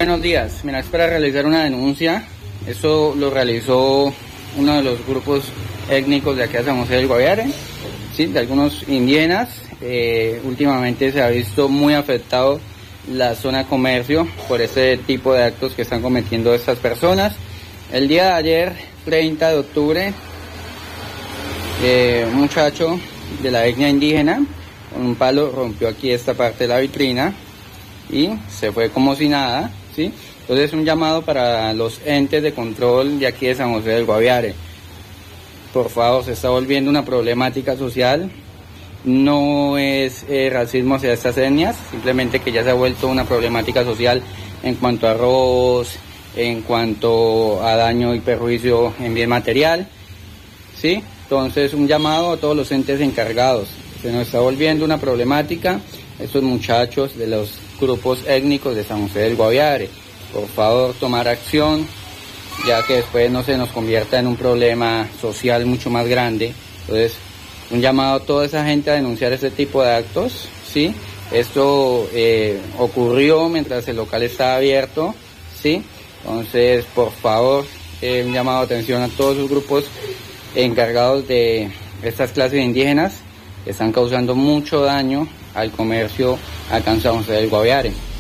Buenos días, mira, es para realizar una denuncia. Eso lo realizó uno de los grupos étnicos de aquí de San José del Guaviare, ¿sí? De algunos indígenas. Últimamente se ha visto muy afectado la zona de comercio por ese tipo de actos que están cometiendo estas personas. El día de ayer, 30 de octubre, un muchacho de la etnia indígena con un palo rompió aquí esta parte de la vitrina y se fue como si nada, ¿sí? Entonces un llamado para los entes de control de aquí de San José del Guaviare. Por favor, se está volviendo una problemática social. No es racismo hacia estas etnias, simplemente que ya se ha vuelto una problemática social en cuanto a robos, en cuanto a daño y perjuicio en bien material, ¿sí? Entonces un llamado a todos los entes encargados. Se nos está volviendo una problemática estos muchachos de los grupos étnicos de San José del Guaviare. Por favor, tomar acción, ya que después no se nos convierta en un problema social mucho más grande. Entonces, un llamado a toda esa gente a denunciar este tipo de actos, ¿sí? Esto ocurrió mientras el local estaba abierto, ¿sí? Entonces, por favor, un llamado de atención a todos los grupos encargados de estas clases indígenas que están causando mucho daño al comercio acá en San José del Guaviare.